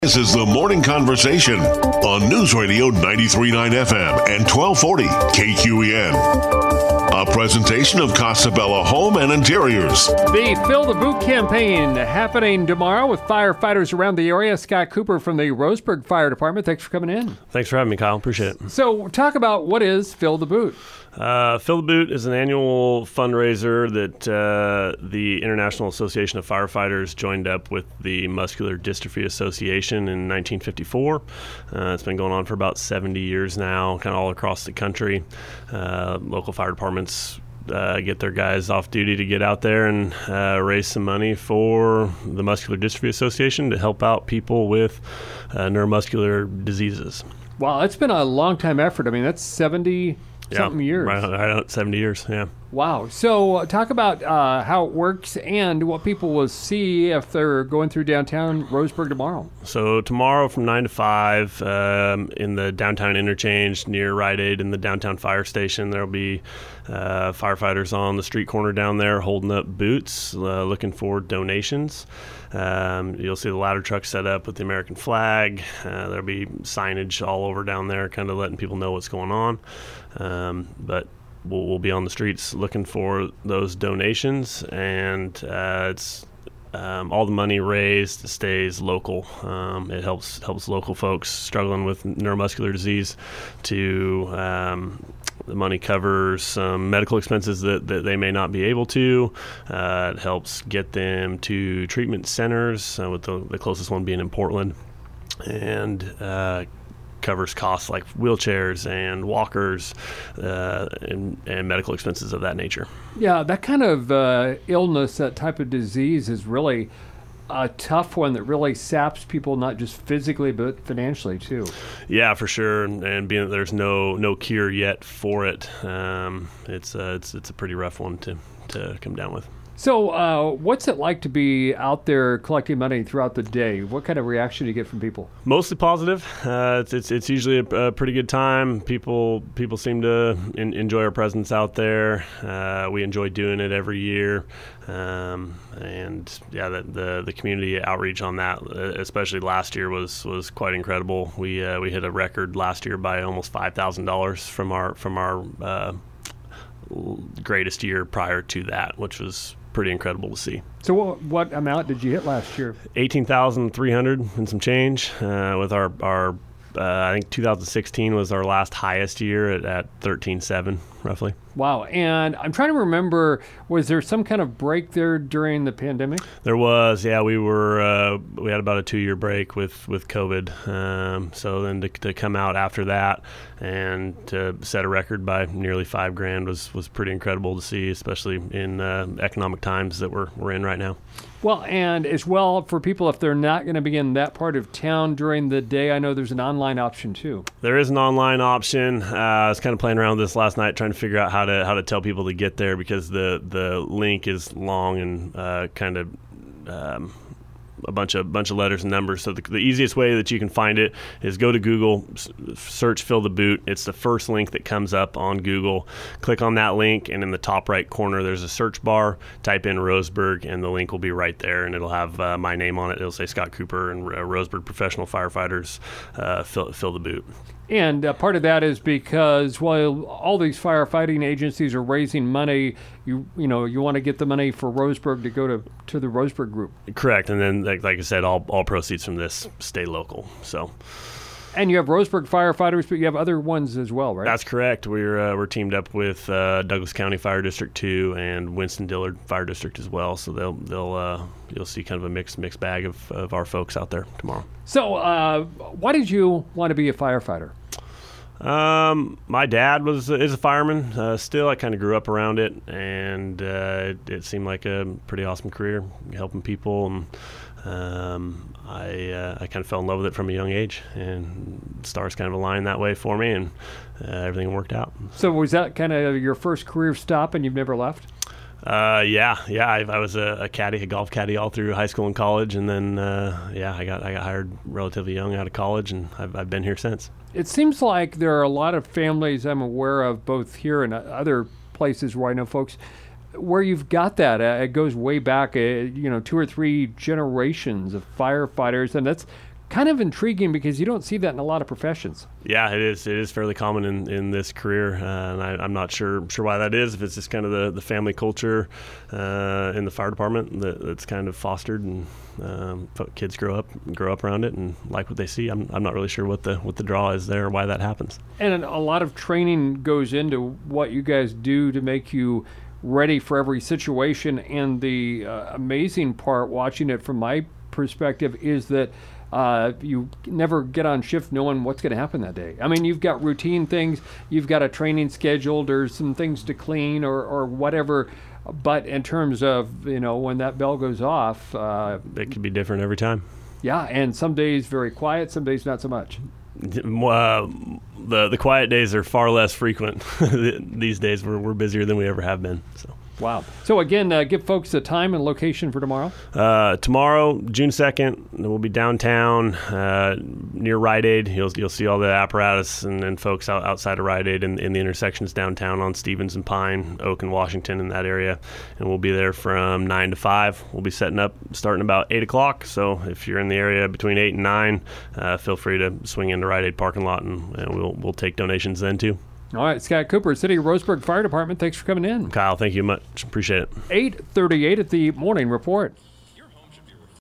This is the Morning Conversation on News Radio 93.9 FM and 1240 KQEN. A presentation of Casabella Home and Interiors. The Fill the Boot campaign happening tomorrow with firefighters around the area. Scott Cooper from the Roseburg Fire Department. Thanks for coming in. Thanks for having me, Kyle. Appreciate it. So talk about what is Fill the Boot. Fill the Boot is an annual fundraiser that the International Association of Firefighters joined up with the Muscular Dystrophy Association in 1954. It's been going on for about 70 years now, kind of all across the country. Local fire departments get their guys off duty to get out there and raise some money for the Muscular Dystrophy Association to help out people with neuromuscular diseases. Wow, it's been a long time effort. I mean, that's 70 something years. Right, 70 years, yeah. Wow. So talk about how it works and what people will see if they're going through downtown Roseburg tomorrow. So tomorrow from 9 to 5 in the downtown interchange near Rite Aid and the downtown fire station, there'll be firefighters on the street corner down there holding up boots, looking for donations. You'll see the ladder truck set up with the American flag. There'll be signage all over down there, kind of letting people know what's going on. But we'll be on the streets looking for those donations, and it's all the money raised stays local. It helps local folks struggling with neuromuscular disease to the money covers some medical expenses that they may not be able to. It helps get them to treatment centers, with the closest one being in Portland, and covers costs like wheelchairs and walkers and medical expenses of that nature. Yeah, that kind of illness, that type of disease is really a tough one that really saps people, not just physically but financially too. Yeah, for sure. And being that there's no cure yet for it, it's a pretty rough one to come down with. So what's it like to be out there collecting money throughout the day? What kind of reaction do you get from people? Mostly positive. It's usually a pretty good time. People seem to enjoy our presence out there. We enjoy doing it every year. And yeah, the community outreach on that, especially last year, was quite incredible. We hit a record last year by almost $5,000 from our greatest year prior to that, which was pretty incredible to see. So what amount did you hit last year? 18,300 and some change. With our I think 2016 was our last highest year at 13.7 roughly. Wow. And I'm trying to remember, was there some kind of break there during the pandemic? There was, yeah. We had about a 2-year break with COVID. So then to come out after that and to set a record by nearly $5,000 was pretty incredible to see, especially in economic times that we're in right now. Well, and as well, for people, if they're not going to be in that part of town during the day, I know there's an online option too. There is an online option. I was kind of playing around with this last night, trying to figure out how to tell people to get there, because the link is long and kind of a bunch of letters and numbers. So the easiest way that you can find it is go to Google, search Fill the Boot. It's the first link that comes up on Google. Click on that link, and in the top right corner there's a search bar. Type in Roseburg, and the link will be right there, and it'll have my name on it. It'll say Scott Cooper and Roseburg Professional Firefighters Fill the Boot. And part of that is because while all these firefighting agencies are raising money, you want to get the money for Roseburg to go to the Roseburg group. Correct. And then, like I said, all proceeds from this stay local. So. And you have Roseburg firefighters, but you have other ones as well, right? That's correct. We're teamed up with Douglas County Fire District 2 and Winston-Dillard Fire District as well. So you'll see kind of a mixed bag of our folks out there tomorrow. So why did you want to be a firefighter? My dad is a fireman. Still, I kind of grew up around it, and it seemed like a pretty awesome career, helping people. And I kind of fell in love with it from a young age, and stars kind of aligned that way for me, and everything worked out. So was that kind of your first career stop, and you've never left? Yeah. I was a caddy, a golf caddy, all through high school and college, and then I got hired relatively young out of college, and I've been here since. It seems like there are a lot of families I'm aware of, both here and other places where I know folks, where you've got that. It goes way back, 2 or 3 generations of firefighters, and that's kind of intriguing because you don't see that in a lot of professions. Yeah, it is. It is fairly common in this career, and I'm not sure why that is. If it's just kind of the family culture in the fire department that's kind of fostered, and kids grow up around it and like what they see. I'm not really sure what the draw is there or why that happens. And a lot of training goes into what you guys do to make you ready for every situation. And the amazing part, watching it from my perspective, is that you never get on shift knowing what's going to happen that day. I mean, you've got routine things, you've got a training scheduled, or some things to clean or whatever. But in terms of, when that bell goes off, it could be different every time. Yeah, and some days very quiet, some days not so much. The quiet days are far less frequent these days. We're busier than we ever have been. So. Wow. So again, give folks a time and location for tomorrow. Tomorrow, June 2nd, we'll be downtown near Rite Aid. You'll see all the apparatus and folks outside of Rite Aid in the intersections downtown on Stevens and Pine, Oak and Washington, in that area. And we'll be there from 9 to 5. We'll be starting about 8 o'clock. So if you're in the area between 8 and 9, feel free to swing into Rite Aid parking lot, and we'll take donations then too. All right, Scott Cooper, City of Roseburg Fire Department, thanks for coming in. Kyle, thank you much. Appreciate it. 8:38 at the Morning Report.